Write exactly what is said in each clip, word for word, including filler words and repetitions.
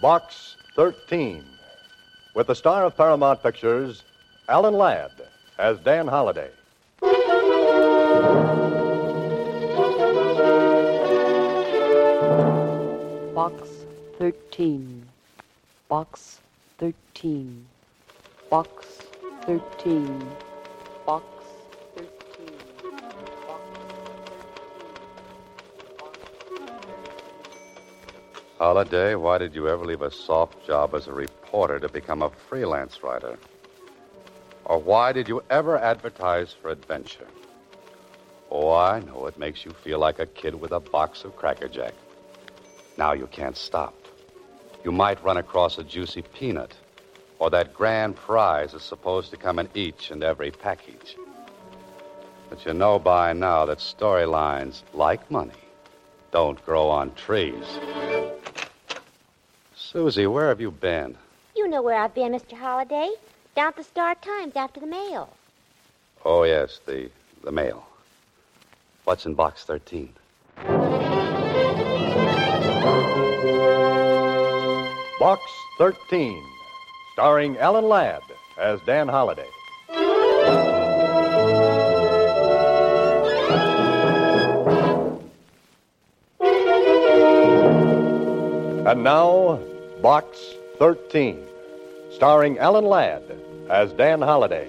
Box thirteen, with the star of Paramount Pictures, Alan Ladd, as Dan Holliday. Box thirteen. Box thirteen. Box thirteen. Box thirteen. Holliday, why did you ever leave a soft job as a reporter to become a freelance writer? Or why did you ever advertise for adventure? Oh, I know it makes you feel like a kid with a box of Cracker Jack. Now you can't stop. You might run across a juicy peanut, or that grand prize is supposed to come in each and every package. But you know by now that storylines, like money, don't grow on trees. Susie, where have you been? You know where I've been, Mister Holliday. Down at the Star-Times after the mail. Oh, yes, the, the mail. What's in box thirteen? Box thirteen, starring Alan Ladd as Dan Holliday. And now, Box thirteen, starring Alan Ladd as Dan Holliday.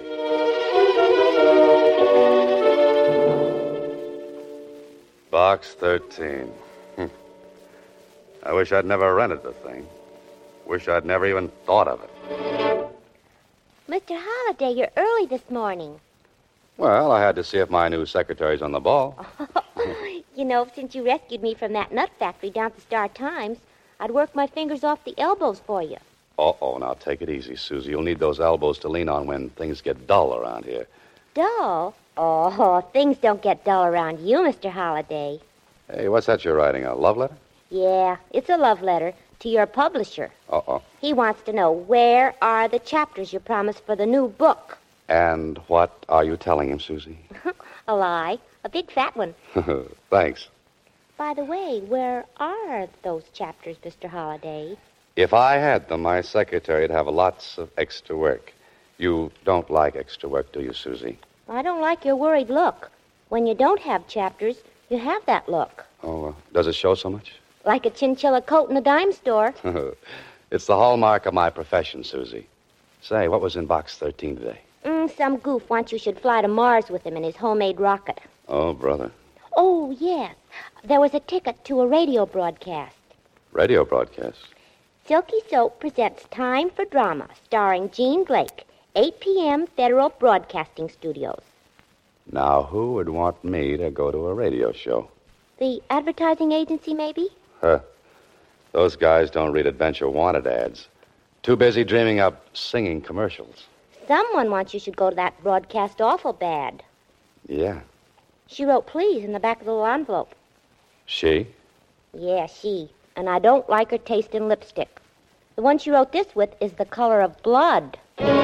Box thirteen. Hm. I wish I'd never rented the thing. Wish I'd never even thought of it. Mister Holliday, you're early this morning. Well, I had to see if my new secretary's on the ball. You know, since you rescued me from that nut factory down at the Star-Times, I'd work my fingers off the elbows for you. Uh-oh, now take it easy, Susie. You'll need those elbows to lean on when things get dull around here. Dull? Oh, things don't get dull around you, Mister Holliday. Hey, what's that you're writing, a love letter? Yeah, it's a love letter to your publisher. Uh-oh. He wants to know where are the chapters you promised for the new book. And what are you telling him, Susie? A lie. A big fat one. Thanks. By the way, where are those chapters, Mister Holliday? If I had them, my secretary'd have lots of extra work. You don't like extra work, do you, Susie? I don't like your worried look. When you don't have chapters, you have that look. Oh, uh, does it show so much? Like a chinchilla coat in a dime store. It's the hallmark of my profession, Susie. Say, what was in box thirteen today? Mm, some goof wants you should fly to Mars with him in his homemade rocket. Oh, brother. Oh, yes. There was a ticket to a radio broadcast. Radio broadcast? Silky Soap presents Time for Drama, starring Jean Blake, eight p.m. Federal Broadcasting Studios. Now, who would want me to go to a radio show? The advertising agency, maybe? Huh. Those guys don't read adventure wanted ads. Too busy dreaming up singing commercials. Someone wants you should go to that broadcast awful bad. Yeah. She wrote please in the back of the little envelope. She? Yeah, she. And I don't like her taste in lipstick. The one she wrote this with is the color of blood.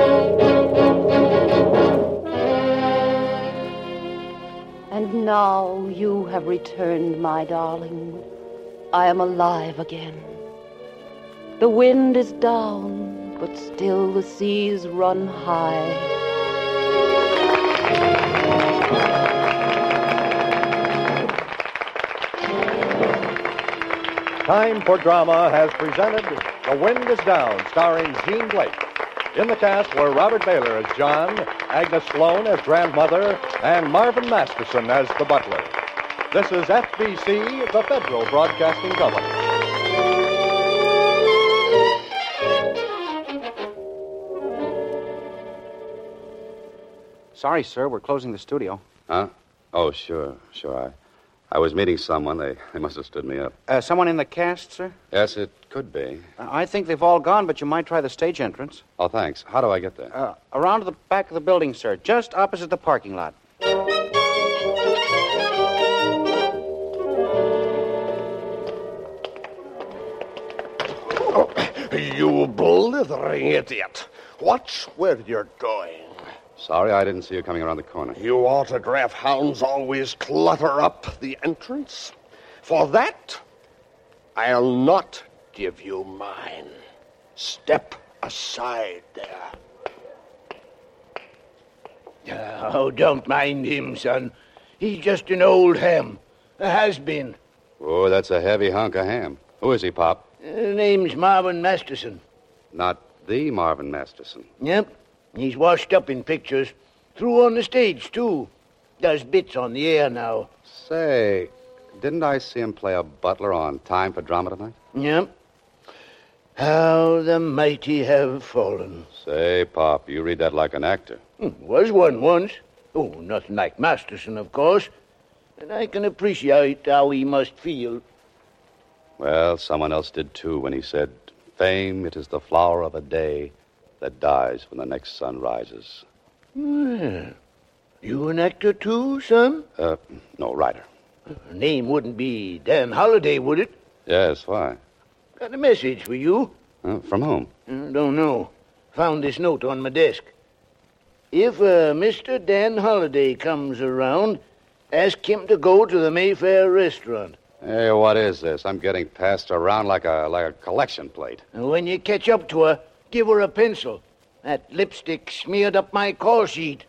And now you have returned, my darling. I am alive again. The wind is down, but still the seas run high. Time for Drama has presented The Wind is Down, starring Jean Blake. In the cast were Robert Baylor as John, Agnes Sloan as grandmother, and Marvin Masterson as the butler. This is F B C, the Federal Broadcasting Company. Sorry, sir, we're closing the studio. Huh? Oh, sure, sure. I, I was meeting someone. They, they must have stood me up. Uh, someone in the cast, sir? Yes, it could be. Uh, I think they've all gone, but you might try the stage entrance. Oh, thanks. How do I get there? Uh, around to the back of the building, sir, just opposite the parking lot. Oh, you blithering idiot. Watch where you're going. Sorry, I didn't see you coming around the corner. You autograph hounds always clutter up the entrance. For that, I'll not give you mine. Step aside there. Oh, don't mind him, son. He's just an old ham. A has-been. Oh, that's a heavy hunk of ham. Who is he, Pop? Uh, name's Marvin Masterson. Not the Marvin Masterson. Yep. He's washed up in pictures. Through on the stage, too. Does bits on the air now. Say, didn't I see him play a butler on Time for Drama tonight? Yep. How the mighty have fallen. Say, Pop, you read that like an actor. Hmm, was one once. Oh, nothing like Masterson, of course. And I can appreciate how he must feel. Well, someone else did, too, when he said, "Fame, it is the flower of a day that dies when the next sun rises." Well, you an actor, too, son? Uh, no, writer. Name wouldn't be Dan Holliday, would it? Yes, why? Got a message for you. Uh, from whom? Uh, don't know. Found this note on my desk. If uh, Mister Dan Holliday comes around, ask him to go to the Mayfair restaurant. Hey, what is this? I'm getting passed around like a like a collection plate. And when you catch up to her, give her a pencil. That lipstick smeared up my call sheet.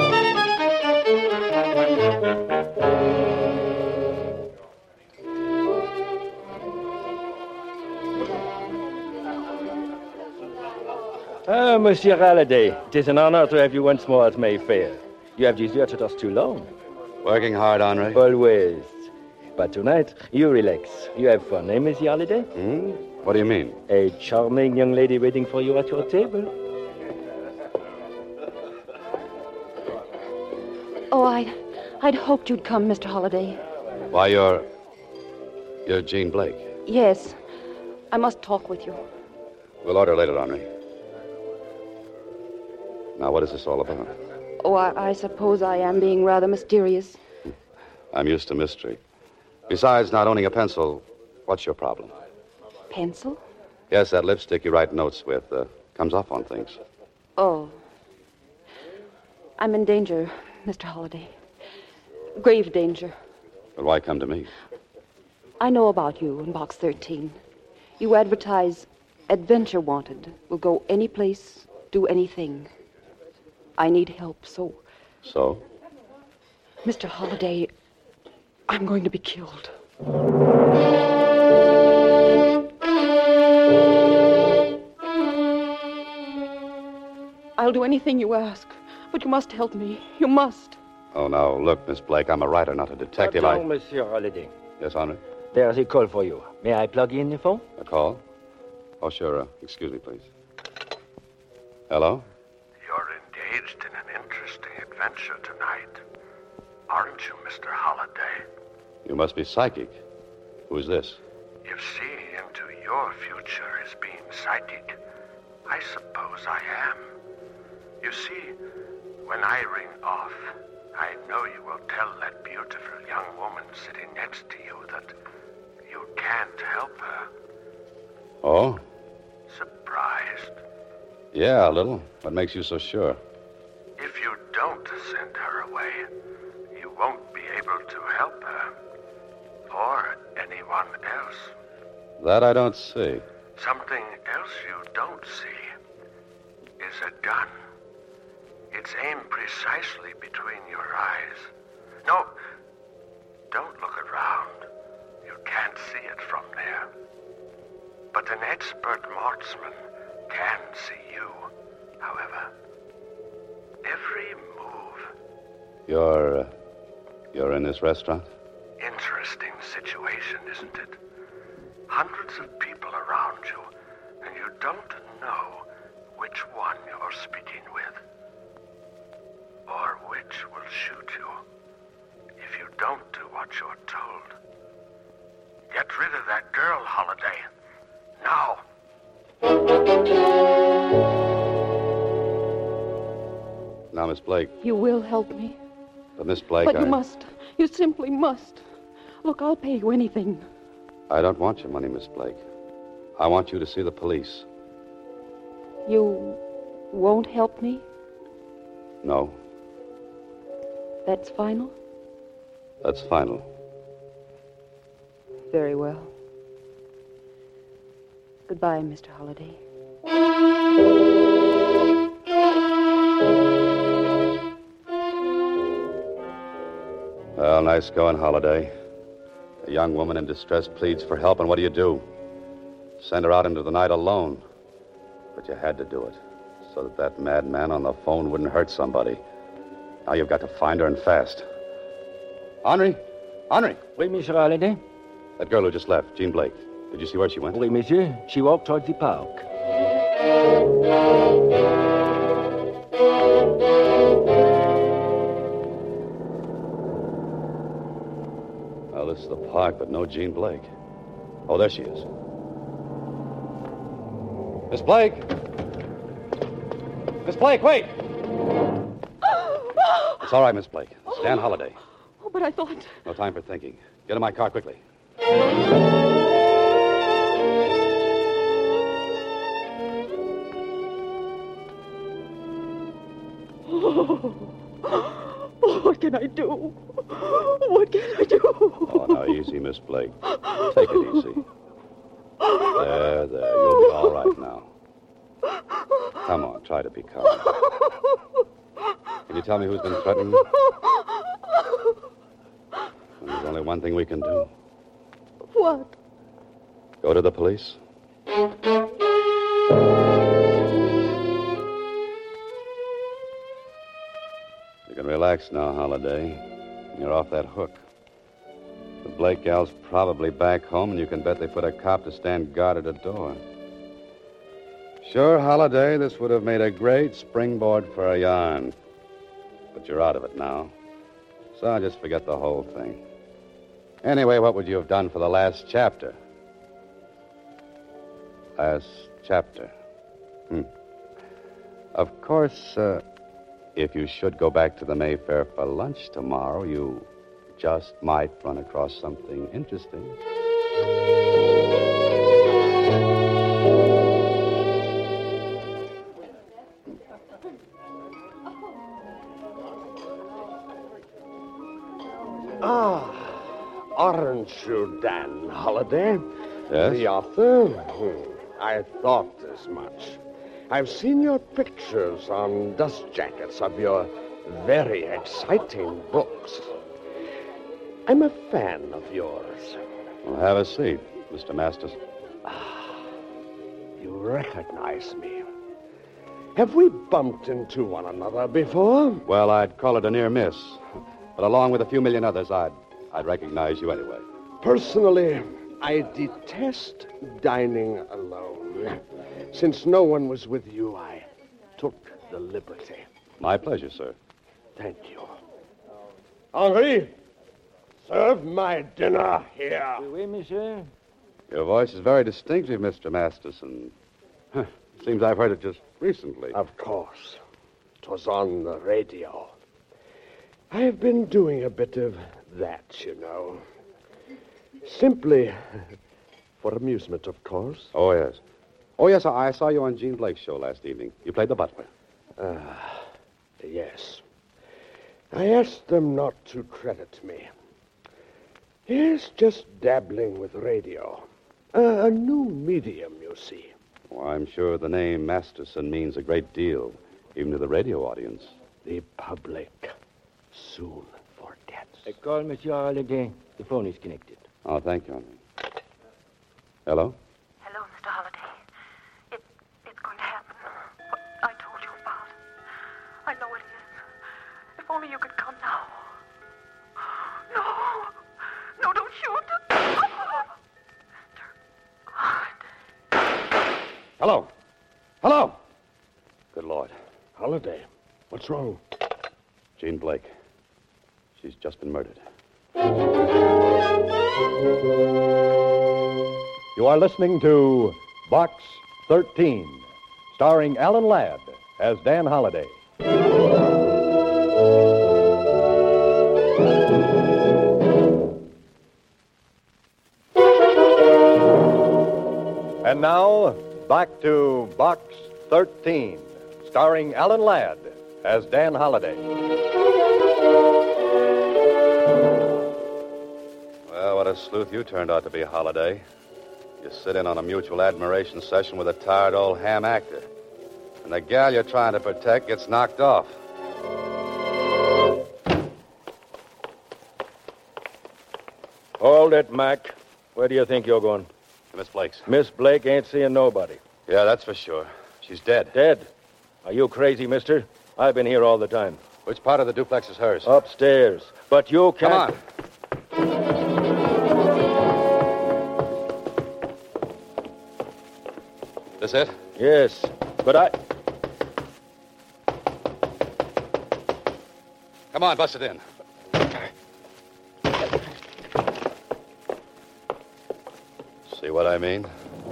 Ah, Monsieur Halliday, it is an honor to have you once more at Mayfair. You have deserted us too long. Working hard, Henri? Always. But tonight, you relax. You have fun, eh, Monsieur Halliday? Hmm? What do you mean? A charming young lady waiting for you at your table. Oh, I, I'd hoped you'd come, Mister Holliday. Why, you're... You're Jean Blake. Yes. I must talk with you. We'll order later, Henri. Now, what is this all about? Oh, I, I suppose I am being rather mysterious. I'm used to mystery. Besides not owning a pencil, what's your problem? Pencil? Yes, that lipstick you write notes with uh, comes off on things. Oh. I'm in danger, Mister Holliday. Grave danger. But why come to me? I know about you in Box thirteen. You advertise adventure wanted. Will go any place, do anything. I need help, so... So? Mister Holliday, I'm going to be killed. I'll do anything you ask, but you must help me. You must. Oh, now, look, Miss Blake, I'm a writer, not a detective. Pardon, I... Monsieur Holliday. Yes, Henri? There's a call for you. May I plug in the phone? A call? Oh, sure. Uh, excuse me, please. Hello? You're engaged in an interesting adventure tonight. Aren't you, Mister Holliday? You must be psychic. Who's this? If seeing into your future is being psychic, I suppose I am. You see, when I ring off, I know you will tell that beautiful young woman sitting next to you that you can't help her. Oh? Surprised? Yeah, a little. What makes you so sure? If you don't send her away, you won't be able to help her. Or anyone else. That I don't see. Something else you don't see is a gun. It's aimed precisely between your eyes. No, don't look around. You can't see it from there. But an expert marksman can see you, however. Every move. You're, uh, you're in this restaurant? Interesting situation, isn't it? Hundreds of people around you, and you don't know which one you're speaking with. Or which will shoot you if you don't do what you're told. Get rid of that girl, Holliday. Now. Now, Miss Blake. You will help me. But, Miss Blake, But I... you must. You simply must. Look, I'll pay you anything. I don't want your money, Miss Blake. I want you to see the police. You won't help me? No, That's final? that's final. Very well. Goodbye, Mister Holliday. Well, nice going, Holiday. A young woman in distress pleads for help, and what do you do? Send her out into the night alone. But you had to do it, so that that madman on the phone wouldn't hurt somebody. Now you've got to find her, and fast. Henri? Henri? Oui, Monsieur Holliday? That girl who just left, Jean Blake. Did you see where she went? Oui, monsieur. She walked towards the park. Well, this is the park, but no Jean Blake. Oh, there she is. Miss Blake! Miss Blake, wait! It's all right, Miss Blake. It's Dan Holliday. Oh, but I thought... No time for thinking. Get in my car quickly. Oh, what can I do? What can I do? Oh, now, easy, Miss Blake. Take it easy. There, there. You'll be all right now. Come on, try to be calm. Can you tell me who's been threatening you? Well, there's only one thing we can do. What? Go to the police. You can relax now, Holiday. You're off that hook. The Blake gal's probably back home, and you can bet they put a cop to stand guard at the door. Sure, Holiday, this would have made a great springboard for a yarn. But you're out of it now. So I'll just forget the whole thing. Anyway, what would you have done for the last chapter? Last chapter. Hmm. Of course, uh, if you should go back to the Mayfair for lunch tomorrow, you just might run across something interesting. Ah, aren't you Dan Holliday? Yes? The author? Hmm. I thought as much. I've seen your pictures on dust jackets of your very exciting books. I'm a fan of yours. Well, have a seat, Mister Masters. You recognize me. Have we bumped into one another before? Well, I'd call it a near miss. But along with a few million others, I'd, I'd recognize you anyway. Personally, I detest dining alone. Since no one was with you, I took the liberty. My pleasure, sir. Thank you. Henri, serve my dinner here. Oui, monsieur. Your voice is very distinctive, Mister Masterson. Huh. Seems I've heard it just recently. Of course. It was on the radio. I've been doing a bit of that, you know. Simply for amusement, of course. Oh, yes. Oh, yes, I saw you on Jean Blake's show last evening. You played the butler. Ah, yes. I asked them not to credit me. Yes, just dabbling with radio. Uh, a new medium, you see. Well, I'm sure the name Masterson means a great deal, even to the radio audience. The public soon forgets. I call Monsieur Holliday. The phone is connected. Oh, thank you. Hello? Hello, Mister Holliday. It, it's going to happen. What I told you about. I know it is. If only you could come now. No. No, don't shoot. Hello? Hello? Good Lord. Holliday, what's wrong? Jean Blake. She's just been murdered. You are listening to Box thirteen, starring Alan Ladd as Dan Holliday. And now, back to Box thirteen, starring Alan Ladd as Dan Holliday. Well, what a sleuth you turned out to be, Holliday. You sit in on a mutual admiration session with a tired old ham actor. And the gal you're trying to protect gets knocked off. Hold it, Mac. Where do you think you're going? Miss Blake's. Miss Blake ain't seeing nobody. Yeah, that's for sure. She's dead. Dead? Are you crazy, mister? I've been here all the time. Which part of the duplex is hers? Upstairs. But you can't... Come on. This it? Yes, but I... Come on, bust it in. See what I mean?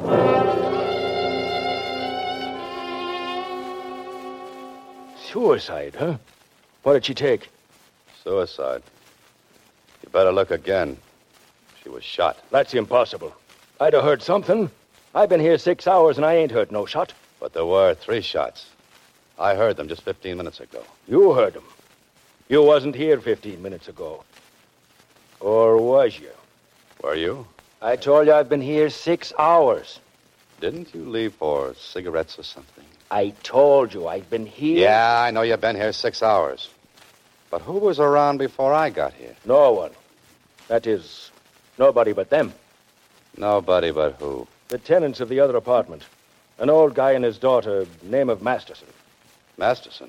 Suicide, huh? What did she take? Suicide. You better look again. She was shot. That's impossible. I'd have heard something. I've been here six hours and I ain't heard no shot. But there were three shots. I heard them just fifteen minutes ago. You heard them. You wasn't here fifteen minutes ago. Or was you? Were you? I told you I've been here six hours. Didn't you leave for cigarettes or something? I told you I've been here. Yeah, I know you've been here six hours. But who was around before I got here? No one. That is, nobody but them. Nobody but who? The tenants of the other apartment. An old guy and his daughter, name of Masterson. Masterson?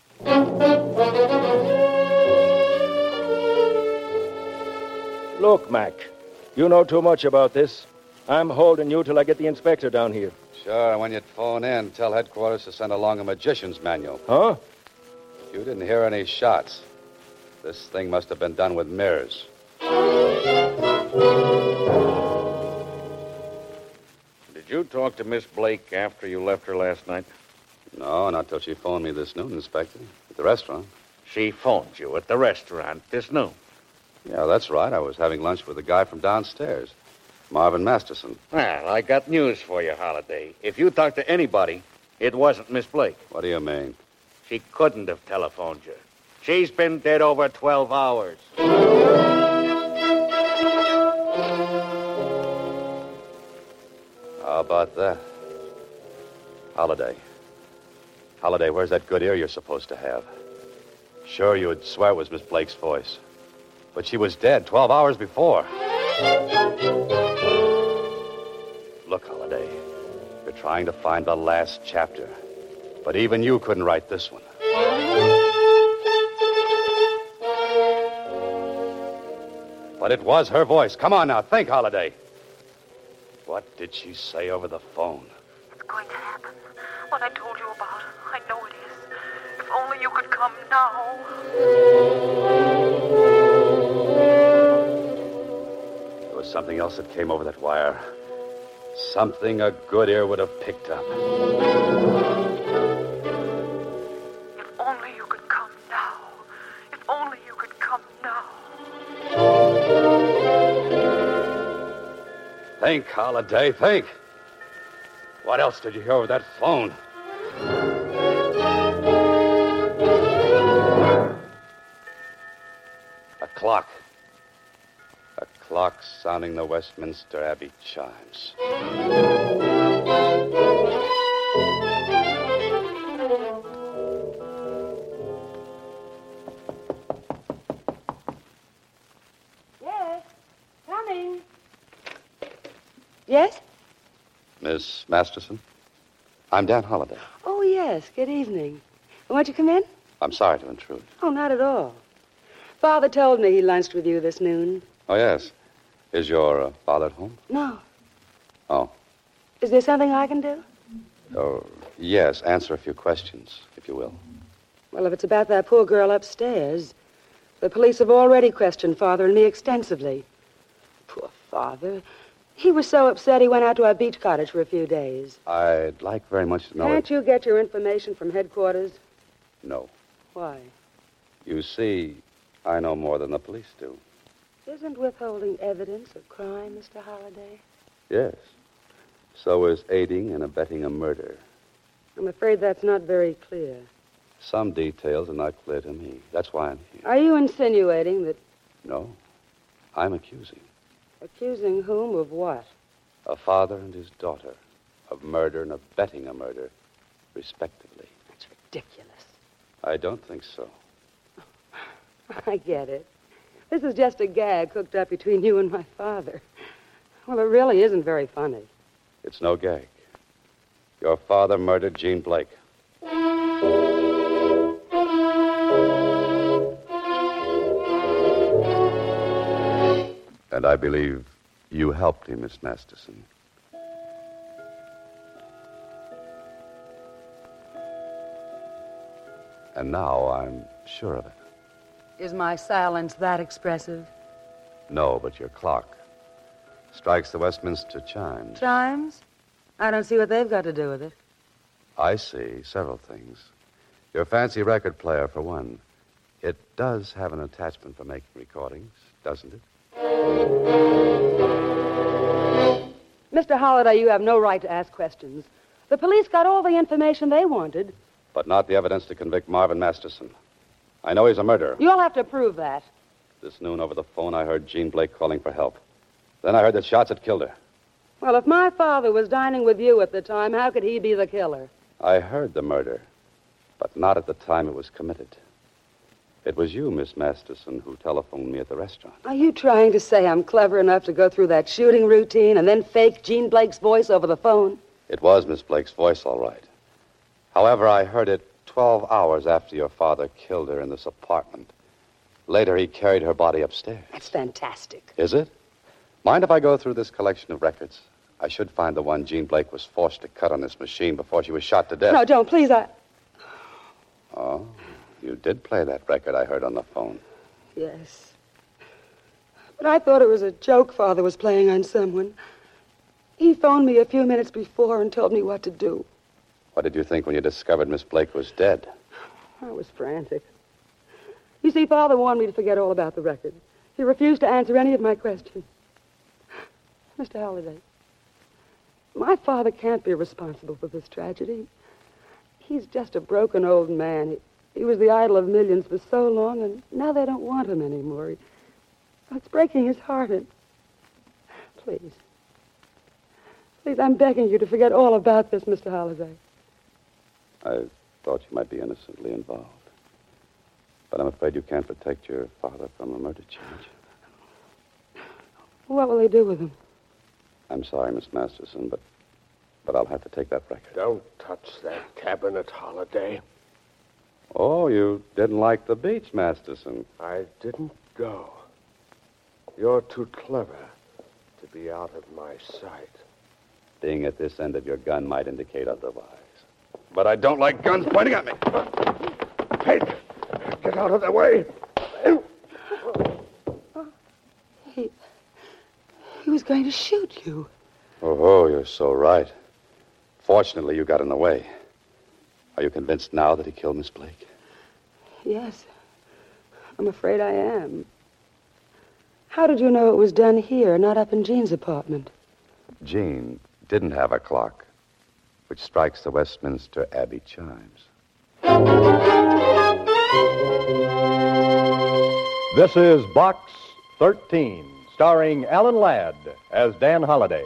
Look, Mac, you know too much about this. I'm holding you till I get the inspector down here. Sure, and when you'd phone in, tell headquarters to send along a magician's manual. Huh? You didn't hear any shots. This thing must have been done with mirrors. Did you talk to Miss Blake after you left her last night? No, not till she phoned me this noon, Inspector. At the restaurant. She phoned you at the restaurant this noon. Yeah, that's right. I was having lunch with the guy from downstairs, Marvin Masterson. Well, I got news for you, Holiday. If you talked to anybody, it wasn't Miss Blake. What do you mean? She couldn't have telephoned you. She's been dead over twelve hours. How about that? Holiday. Holiday, where's that good ear you're supposed to have? Sure, you would swear it was Miss Blake's voice. But she was dead twelve hours before. Look, Holiday, you're trying to find the last chapter. But even you couldn't write this one. But it was her voice. Come on now, think, Holiday. What did she say over the phone? It's going to happen. What I told you about. I know it is. If only you could come now. There was something else that came over that wire. Something a good ear would have picked up. If only you could come now. If only you could come now. Think, Holiday, think. What else did you hear over that phone? A clock. A clock sounding the Westminster Abbey chimes. Yes, coming. Yes? Miss Masterson? I'm Dan Holiday. Oh, yes. Good evening. Won't you come in? I'm sorry to intrude. Oh, not at all. Father told me he lunched with you this noon. Oh, yes. Is your uh, father at home? No. Oh. Is there something I can do? Oh, yes. Answer a few questions, if you will. Well, if it's about that poor girl upstairs, the police have already questioned Father and me extensively. Poor Father. He was so upset he went out to our beach cottage for a few days. I'd like very much to know... Can't it... you get your information from headquarters? No. Why? You see, I know more than the police do. Isn't withholding evidence a crime, Mister Holliday? Yes. So is aiding and abetting a murder. I'm afraid that's not very clear. Some details are not clear to me. That's why I'm here. Are you insinuating that... No. I'm accusing. Accusing whom of what? A father and his daughter, of murder and abetting a murder, respectively. That's ridiculous. I don't think so. I get it. This is just a gag cooked up between you and my father. Well, it really isn't very funny. It's no gag. Your father murdered Jean Blake. And I believe you helped him, Miss Masterson. And now I'm sure of it. Is my silence that expressive? No, but your clock strikes the Westminster chimes. Chimes? I don't see what they've got to do with it. I see several things. Your fancy record player, for one. It does have an attachment for making recordings, doesn't it? Mister Holliday, you have no right to ask questions. The police got all the information they wanted. But not the evidence to convict Marvin Masterson. I know he's a murderer. You'll have to prove that. This noon over the phone, I heard Jean Blake calling for help. Then I heard that shots had killed her. Well, if my father was dining with you at the time, how could he be the killer? I heard the murder, but not at the time it was committed. It was you, Miss Masterson, who telephoned me at the restaurant. Are you trying to say I'm clever enough to go through that shooting routine and then fake Jean Blake's voice over the phone? It was Miss Blake's voice, all right. However, I heard it twelve hours after your father killed her in this apartment. Later, he carried her body upstairs. That's fantastic. Is it? Mind if I go through this collection of records? I should find the one Jean Blake was forced to cut on this machine before she was shot to death. No, don't, please, I... Oh, you did play that record I heard on the phone. Yes. But I thought it was a joke Father was playing on someone. He phoned me a few minutes before and told me what to do. What did you think when you discovered Miss Blake was dead? I was frantic. You see, Father warned me to forget all about the record. He refused to answer any of my questions. Mister Halliday, my father can't be responsible for this tragedy. He's just a broken old man. He, he was the idol of millions for so long, and now they don't want him anymore. He, it's breaking his heart, and... Please. Please, I'm begging you to forget all about this, Mister Halliday. I thought you might be innocently involved. But I'm afraid you can't protect your father from a murder charge. What will they do with him? I'm sorry, Miss Masterson, but but I'll have to take that record. Don't touch that cabinet, Holliday. Oh, you didn't like the beach, Masterson. I didn't go. You're too clever to be out of my sight. Being at this end of your gun might indicate otherwise. But I don't like guns pointing at me. Hey, get out of the way. He... He was going to shoot you. Oh, you're so right. Fortunately, you got in the way. Are you convinced now that he killed Miss Blake? Yes. I'm afraid I am. How did you know it was done here, not up in Jean's apartment? Jean didn't have a clock, which strikes the Westminster Abbey chimes. This is Box thirteen, starring Alan Ladd as Dan Holliday.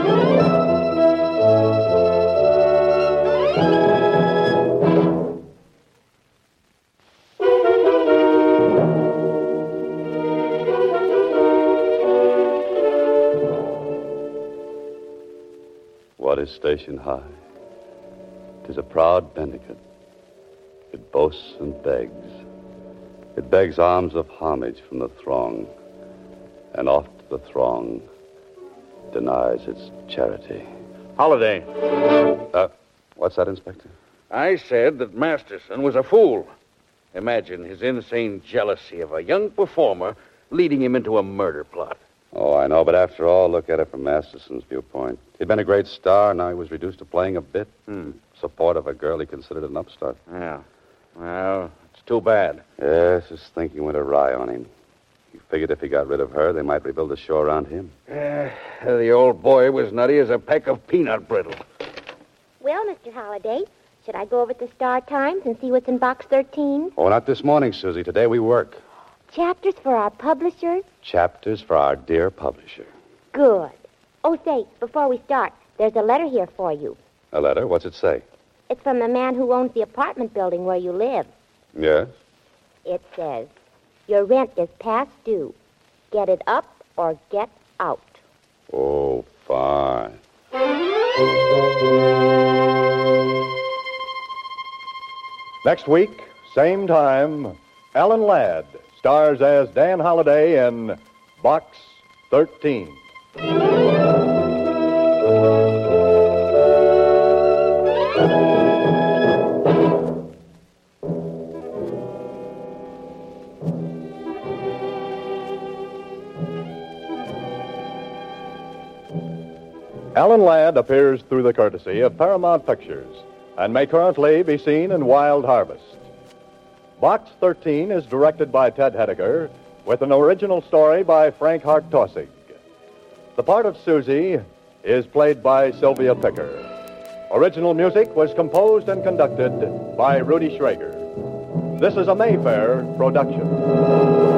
What is station high? 'Tis a proud Bendicut. It boasts and begs. It begs alms of homage from the throng, and oft the throng denies its charity. Holliday. Uh, what's that, Inspector? I said that Masterson was a fool. Imagine his insane jealousy of a young performer leading him into a murder plot. Oh, I know, but after all, look at it from Masterson's viewpoint. He'd been a great star, now he was reduced to playing a bit. Hmm. Support of a girl he considered an upstart. Yeah. Well, it's too bad. Yes, his thinking went awry on him. He figured if he got rid of her, they might rebuild the show around him. Uh, the old boy was nutty as a peck of peanut brittle. Well, Mister Holliday, should I go over to Star Times and see what's in Box thirteen? Oh, not this morning, Susie. Today we work. Chapters for our publishers? Chapters for our dear publisher. Good. Oh, say, before we start, there's a letter here for you. A letter? What's it say? It's from the man who owns the apartment building where you live. Yes? It says, your rent is past due. Get it up or get out. Oh, fine. Next week, same time, Alan Ladd stars as Dan Holliday in Box thirteen. Alan Ladd appears through the courtesy of Paramount Pictures and may currently be seen in Wild Harvest. Box thirteen is directed by Ted Hediger with an original story by Frank Hart-Tossig. The part of Susie is played by Sylvia Picker. Original music was composed and conducted by Rudy Schrager. This is a Mayfair production.